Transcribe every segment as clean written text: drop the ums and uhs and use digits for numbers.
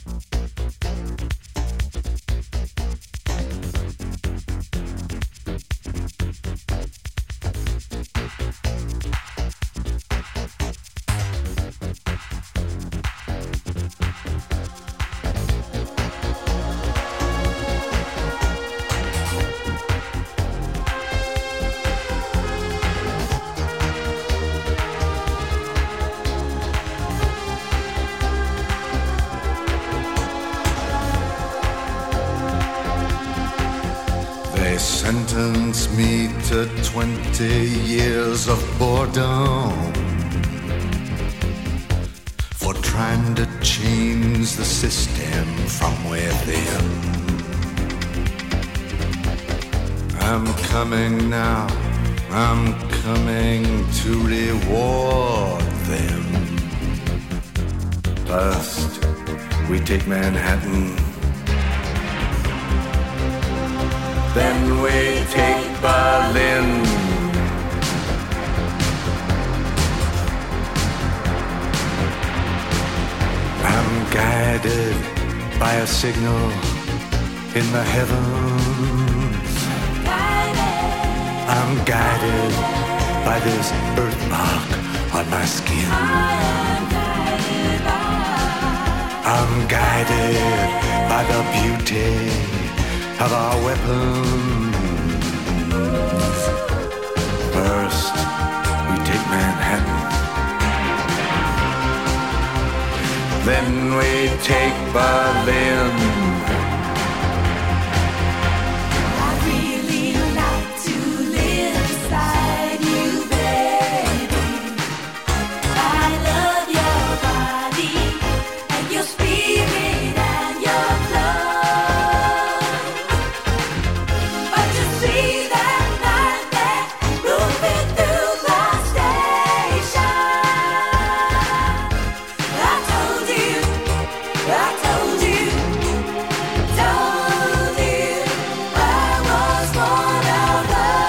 Sentence me to 20 years of boredom for trying to change the system from within. I'm coming now, I'm coming to reward them. First, we take Manhattan. Then we take Berlin. I'm guided by a signal in the heavens. I'm guided by this birthmark on my skin. I'm guided by the beauty of our weapons. First, we take Manhattan. Then we take Berlin. I really like to live beside you, baby. I love your body and your spirit and your love. But you see that night there moving through the station. I told you I was born of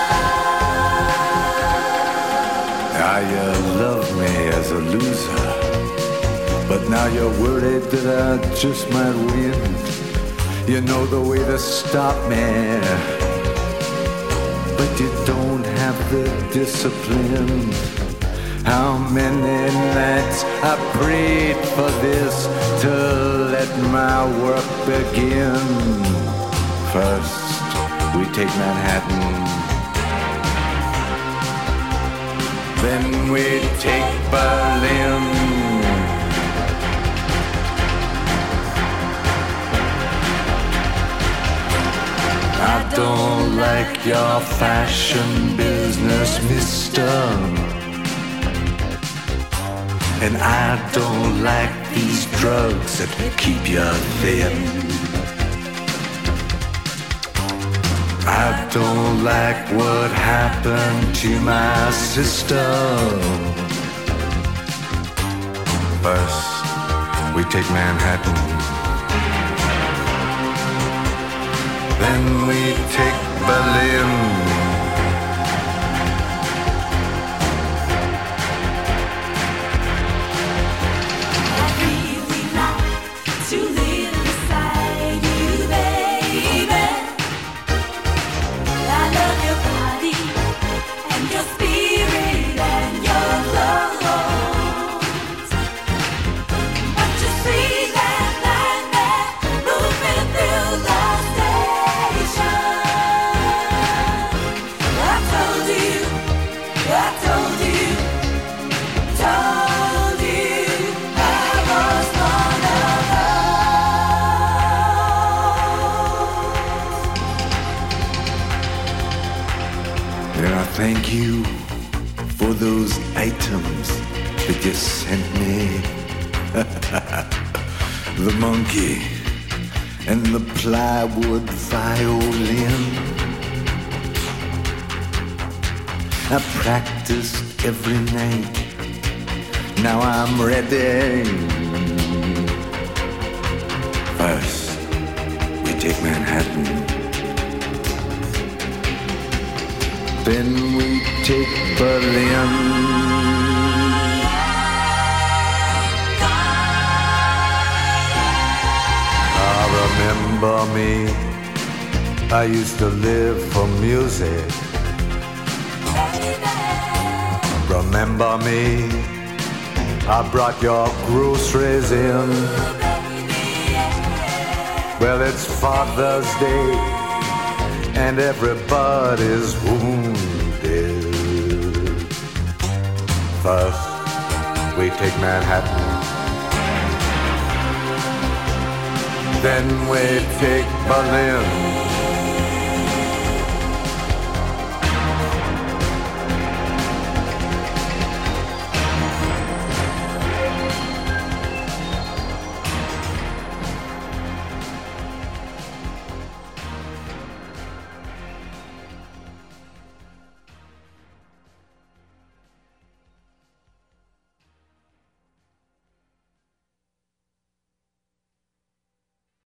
love. Now you love me as a loser, but now you're worried that I just might win. You know the way to stop me, but you don't have the discipline. How many nights I prayed for this to let my work begin. First, we take Manhattan. Then we take Berlin. I don't like your fashion business, mister. And I don't like these drugs that keep you thin. I don't like what happened to my sister. First, we take Manhattan. Then we take Berlin. Thank you for those items that you sent me. The monkey and the plywood violin. I practiced every night. Now I'm ready. First, we take Manhattan. Then we take Berlin. remember me? I used to live for music. Remember me? I brought your groceries in. Well, it's Father's Day, and everybody's wounded. First, we take Manhattan. Then we take Berlin.